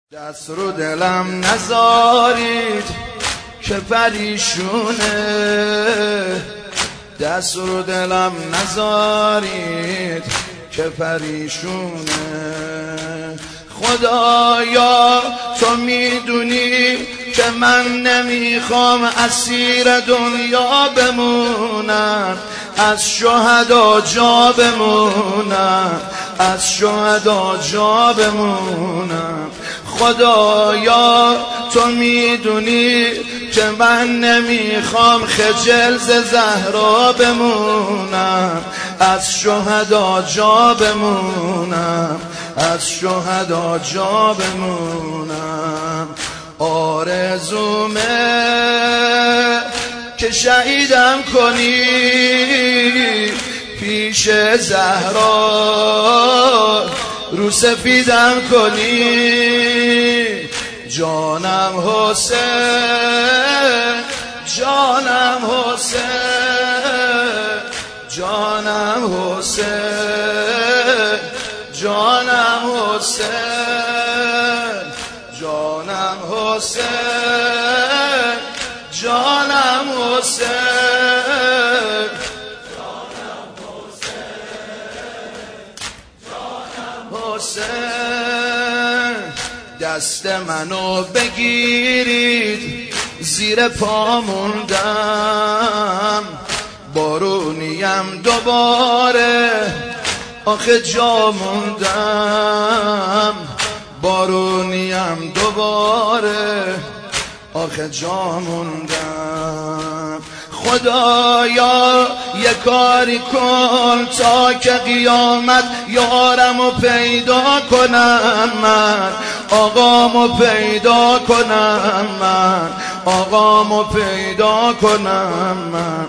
دست رو دلم نذارید که پریشونه، دست رو دلم نذارید که پریشونه. خدایا تو میدونی که من نمیخوام اسیر دنیا بمونم، از شهدا جا بمونم، از شهدا جا بمونم. خدایا تو میدونی که من نمیخوام خجل ز زهرا بمونم، از شهدا جا بمونم، از شهدا جا بمونم. آرزومه که شهیدم کنی پیش زهرا، رو سفیدم کنی. جانم حسین، جانم حسین، جانم حسین، جانم حسین، جانم حسین، جانم حسین، جانم حسین. دست منو بگیرید زیر پا موندم، بارونیم دوباره آخه جا موندم، بارونیم دوباره آخه جا موندم. خدایا یه کاری کن تا که قیامت یارمو پیدا کنم من، آقامو پیدا کنم من، آقامو پیدا کنم من.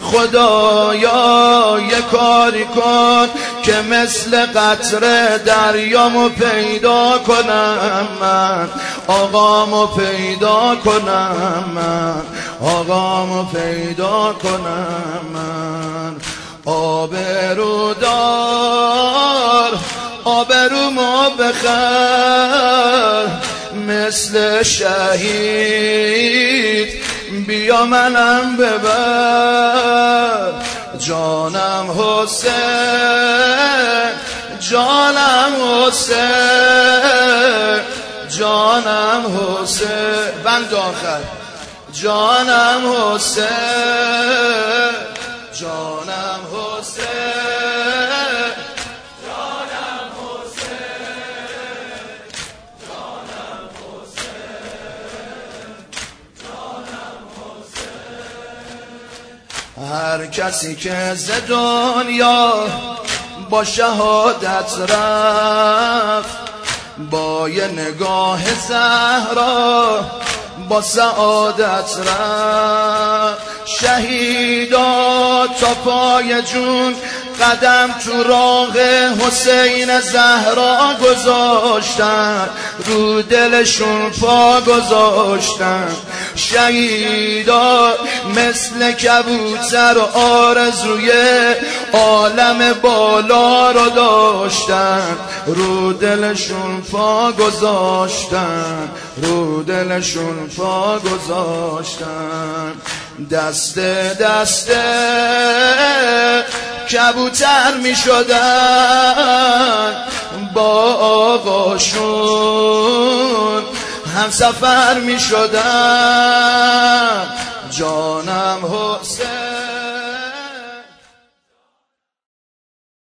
خدایا یه کاری کن که مثل قطره دریامو پیدا کنم من، آقامو پیدا کنم من، آقامو پیدا کنم من. آبرودار آبرومو بخر مثل شهید، بیا منم ببر. جانم حسین، جانم حسین، جانم حسین. بند آخر. جانم حسین، جانم حسین، جانم حسین، جانم حسین، جانم حسین. هر کسی که ز دنیا با شهادت رفت، با یه نگاه زهرا با سعادت رفت. شهیدا تا پای جون قدم تو راه حسین زهرا گذاشتن، رو دلشون پا گذاشتن. شهیدا مثل کبوتر آرزوی عالم بالا رو داشتن، رو دلشون پا گذاشتن، رو دلشون پا گذاشتن. دست دست کبوتر می شدن، با آقاشون هم سفر می شدن. جانم حسین،